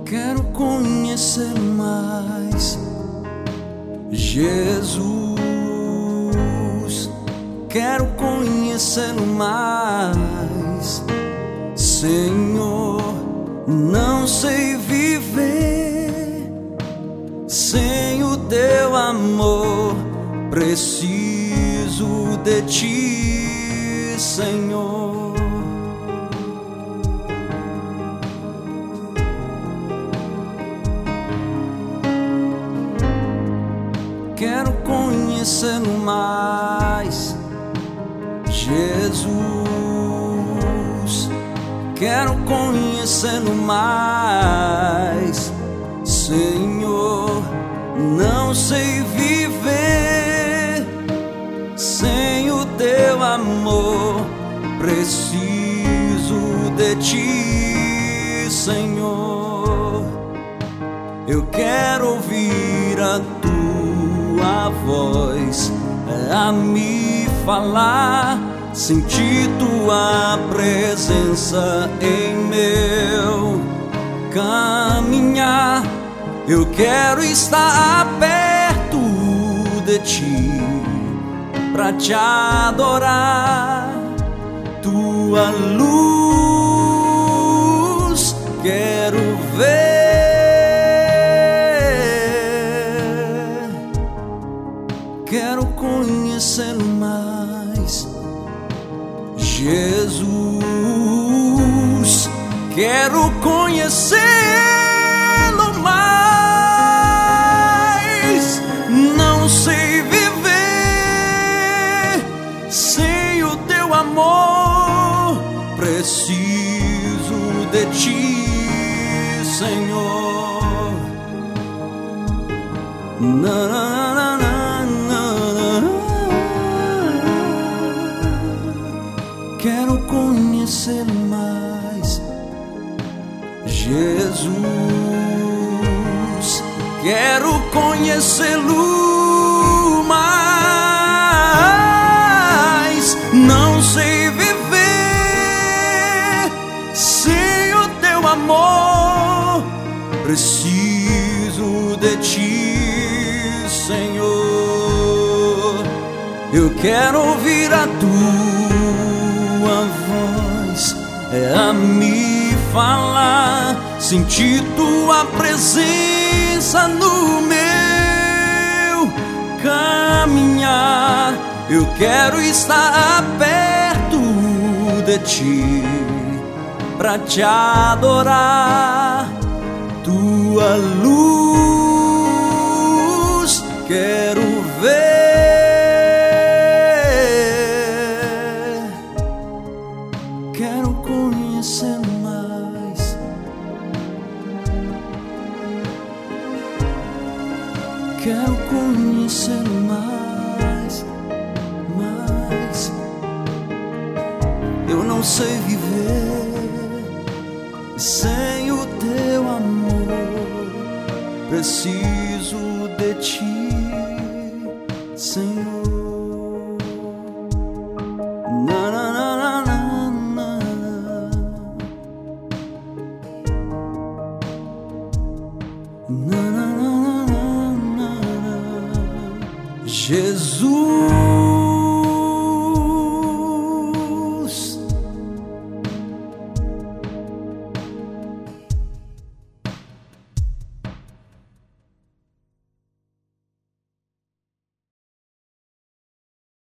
Quero conhecer mais Jesus, quero conhecer mais Senhor. Não sei viver sem o teu amor, preciso de ti, Senhor. Quero conhecer mais Jesus, quero conhecer mais Senhor. Não sei viver sem o teu amor, preciso de ti, Senhor. Eu quero ouvir a tua voz a me falar, sentir tua presença em meu caminhar. Eu quero estar perto de ti pra te adorar. Tua luz quero ver. Quero conhecer mais Jesus, quero conhecê-lo mais. Não sei viver sem o teu amor, preciso de ti, Senhor. Na, na, na, na. Quero conhecer mais Jesus, quero conhecê-lo mais. Não sei viver sem o teu amor, preciso de ti, Senhor. Eu quero ouvir a tua voz a me falar, sentir tua presença no meu caminhar. Eu quero estar perto de ti pra te adorar. Tua luz quero ver. Quero conhecer mais. Quero conhecer mais. Eu não sei viver sem o teu amor, preciso de ti, Senhor. Na, na, na, na, na. Na, na, na, na, na. Jesus.